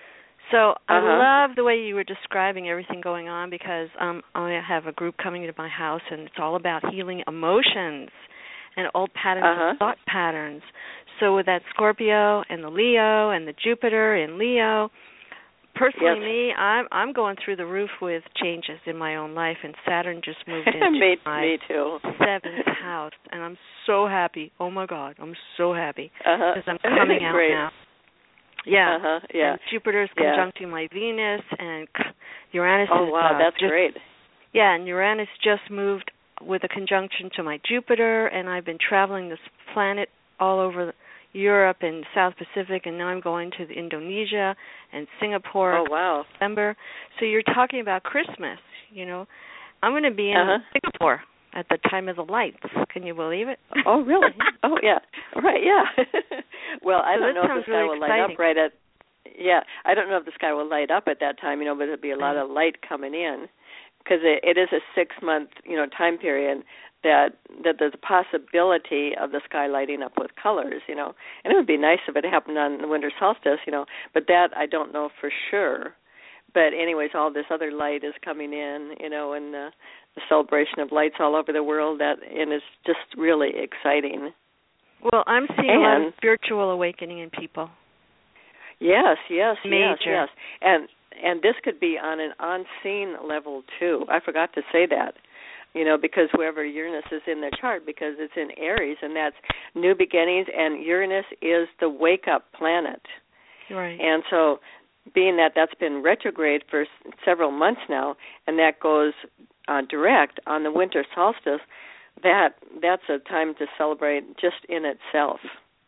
So I Uh-huh. love the way you were describing everything going on because um, I have a group coming to my house, and it's all about healing emotions and old patterns Uh-huh. and thought patterns. So with that Scorpio and the Leo and the Jupiter in Leo, personally, Yes. me, I'm I'm going through the roof with changes in my own life, and Saturn just moved into me, my me too. seventh house, and I'm so happy. Oh my God, I'm so happy Uh-huh. because I'm coming out Great. now. Yeah. Uh-huh, yeah. And Jupiter's Yeah. conjuncting my Venus, and Uranus Oh, is wow, uh, that's just, great. Yeah, and Uranus just moved with a conjunction to my Jupiter, and I've been traveling this planet all over Europe and South Pacific, and now I'm going to the Indonesia and Singapore Oh, in wow. December. So you're talking about Christmas, you know. I'm going to be in Uh-huh. Singapore at the time of the lights. Can you believe it? Oh, really? Oh, yeah. Right, yeah. Well, I So don't that know if the sounds sky really will light exciting. up right at, yeah, I don't know if the sky will light up at that time, you know, but there'll be a lot Mhm. of light coming in because it, it is a six-month, you know, time period that that there's a possibility of the sky lighting up with colors, you know. And it would be nice if it happened on the winter solstice, you know, but that I don't know for sure. But anyways, all this other light is coming in, you know, and uh, the celebration of lights all over the world, that and it's just really exciting. Well, I'm seeing a lot And- of spiritual awakening in people. Yes, yes, Major. yes, yes. And and this could be on an on-scene level too. I forgot to say that. You know, because whoever Uranus is in their chart, because it's in Aries, and that's new beginnings, and Uranus is the wake-up planet. Right. And so being that that's been retrograde for s- several months now, and that goes uh, direct on the winter solstice, that that's a time to celebrate just in itself.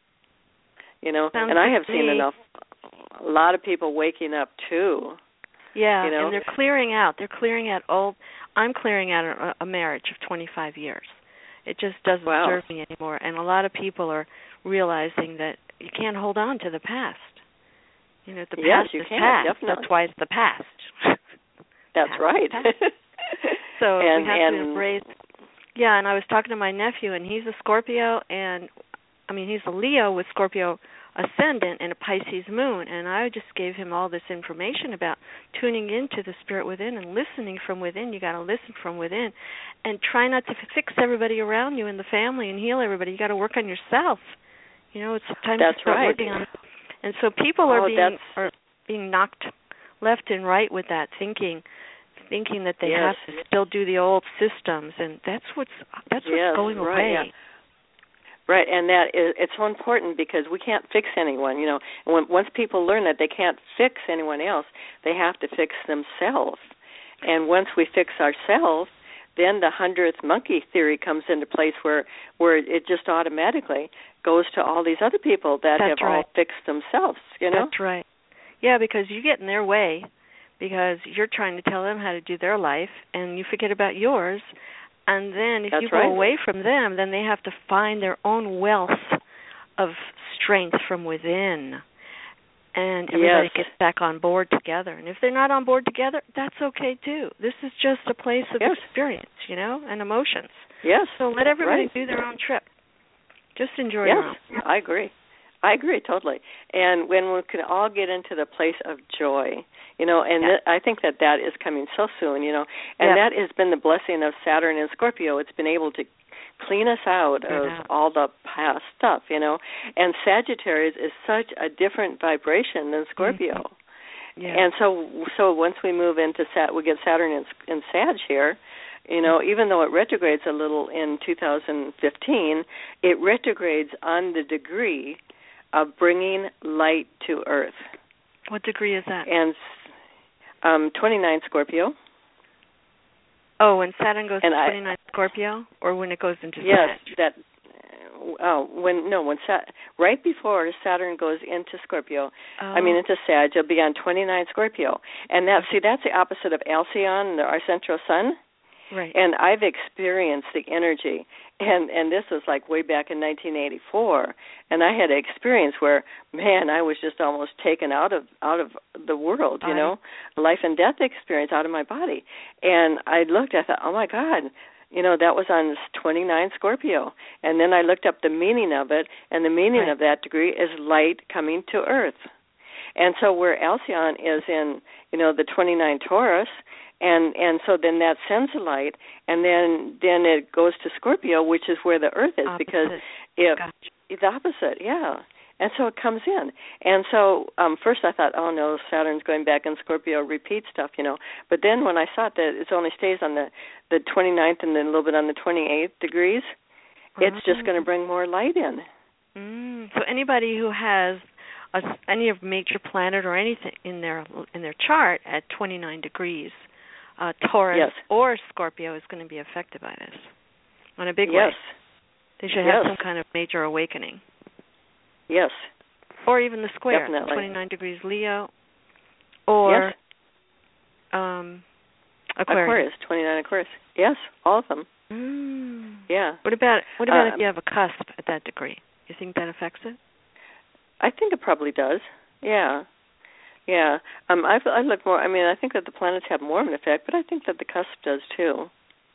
You know, Sounds and I good have to seen me. enough, a lot of people waking up too. Yeah, you know? and they're clearing out. They're clearing out old. I'm clearing out a, a marriage of twenty-five years. It just doesn't Wow. serve me anymore. And a lot of people are realizing that you can't hold on to the past. You know, the Yes, past you is can, past. definitely. That's why it's the past. That's Past right. is past. So and, we have and, to embrace. Yeah, and I was talking to my nephew, and he's a Scorpio, and I mean he's a Leo with Scorpio ascendant and a Pisces moon, and I just gave him all this information about tuning into the spirit within and listening from within. You got to listen from within, and try not to fix everybody around you in the family and heal everybody. You got to work on yourself. You know, it's time That's to start right. working on. And so people are Oh, being that's- are being knocked left and right with that thinking. Thinking that they Yes. have to still do the old systems, and that's what's that's what's Yes, going right, away. yeah. Right, and that is, it's so important because we can't fix anyone, you know. And when, once people learn that they can't fix anyone else, they have to fix themselves. And once we fix ourselves, then the hundredth monkey theory comes into place, where where it just automatically goes to all these other people that That's have right. all fixed themselves. You know, That's right. Yeah, because you get in their way because you're trying to tell them how to do their life, and you forget about yours. And then if That's you go right. away from them, then they have to find their own wealth of strength from within. And everybody Yes. gets back on board together. And if they're not on board together, that's okay too. This is just a place of Yes. experience, you know, and emotions. yes. So let everybody right. do their own trip. Just enjoy Yes, your own. I agree. I agree totally. And when we can all get into the place of joy, you know, and Yeah. th- I think that that is coming so soon, you know, and Yeah. that has been the blessing of Saturn and Scorpio. It's been able to clean us out Clean of out. all the past stuff, you know. And Sagittarius is such a different vibration than Scorpio. Mm-hmm. Yeah. And so so once we move into Sat, we get Saturn in, in Sag here, you know, mm-hmm. even though it retrogrades a little in two thousand fifteen, it retrogrades on the degree of bringing light to Earth. What degree is that? And um, twenty-nine Scorpio. Oh, when Saturn goes and to twenty-nine I, Scorpio, or when it goes into yes, Sag? that. Oh, when no, when Sat, right before Saturn goes into Scorpio, oh. I mean into Sag, you'll be on twenty-nine Scorpio, and that see that's the opposite of Alcyon, our central sun. Right. And I've experienced the energy, and and this was like way back in nineteen eighty-four, and I had an experience where, man, I was just almost taken out of out of the world, you know, life and death experience out of my body. And I looked, I thought, oh my God, you know, that was on twenty-nine Scorpio. And then I looked up the meaning of it, and the meaning right. of that degree is light coming to Earth. And so where Alcyon is in, you know, the twenty-nine Taurus, and and so then that sends the light, and then then it goes to Scorpio, which is where the Earth is, opposite. because if gotcha. It's opposite, yeah. And so it comes in. And so um, first I thought, oh, no, Saturn's going back in Scorpio, repeat stuff, you know. But then when I saw that it only stays on the, the twenty-ninth and then a little bit on the twenty-eighth degrees, oh. it's just going to bring more light in. Mm. So anybody who has a, any of major planet or anything in their in their chart at twenty-nine degrees, uh, Taurus yes. or Scorpio is going to be affected by this in a big yes. way. They should have yes. some kind of major awakening. Yes. Or even the square, Definitely. twenty-nine degrees Leo, or yes. um, Aquarius. Aquarius, twenty-nine Aquarius. Yes, all of them. Mm. Yeah. What about what about um, if you have a cusp at that degree? You think that affects it? I think it probably does. Yeah. Yeah. Um, I I look more. I mean, I think that the planets have more of an effect, but I think that the cusp does too.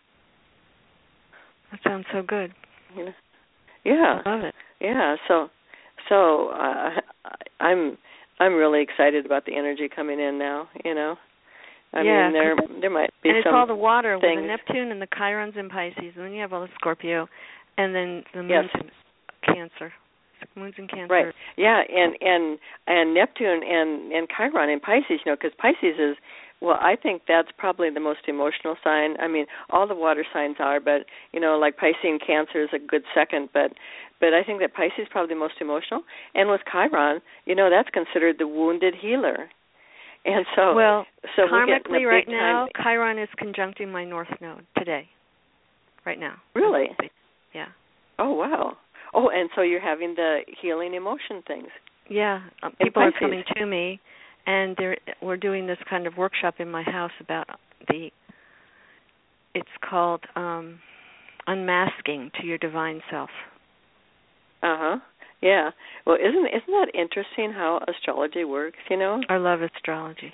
That sounds so good. You know? Yeah. I love it. Yeah. So, so uh, I'm I'm really excited about the energy coming in now. You know. I yeah, mean, there there might be and some it's all the water things. with the Neptune and the Chirons in Pisces, and then you have all the Scorpio, and then the moon's yes. in Cancer. Moon's in Cancer. Right. Yeah, and and and Neptune and and Chiron in Pisces. You know, because Pisces is, well, I think that's probably the most emotional sign. I mean, all the water signs are, but you know, like Pisces and Cancer is a good second. But but I think that Pisces is probably the most emotional. And with Chiron, you know, that's considered the wounded healer. And so, well, so karmically right now, time. Chiron is conjuncting my North Node today, right now. Really? Yeah. Oh, wow. Oh, and so you're having the healing emotion things. Yeah. Um, people are coming to me, and they're, we're doing this kind of workshop in my house about the, it's called um, unmasking to your divine self. Uh-huh. Yeah. Well, isn't isn't that interesting how astrology works, you know? I love astrology.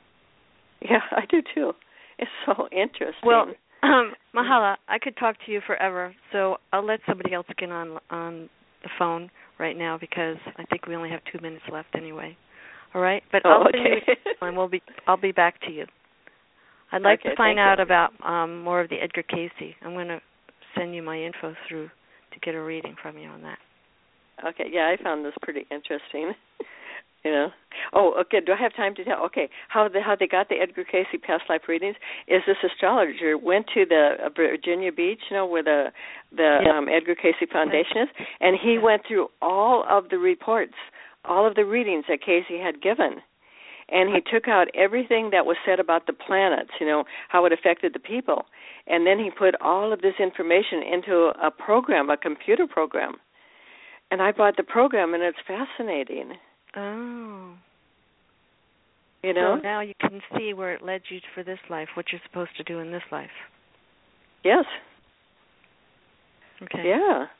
Yeah, I do too. It's so interesting. Well, um, Mahala, I could talk to you forever, so I'll let somebody else get on on the phone right now because I think we only have two minutes left anyway. All right? But oh, I'll okay. send you and we'll be I'll be back to you. I'd like okay, to find thank out you. about um, more of the Edgar Cayce. I'm going to send you my info through to get a reading from you on that. Okay, yeah, I found this pretty interesting. you know. Oh, okay, do I have time to tell? Okay, how the, how they got the Edgar Cayce past life readings is this astrologer went to the uh, Virginia Beach, you know, where the the yeah. um, Edgar Cayce Foundation is, and he went through all of the reports, all of the readings that Cayce had given. And he took out everything that was said about the planets, you know, how it affected the people. And then he put all of this information into a program, a computer program. And I bought the program, and it's fascinating. Oh. You know? So now you can see where it led you for this life, what you're supposed to do in this life. Yes. Okay. Yeah.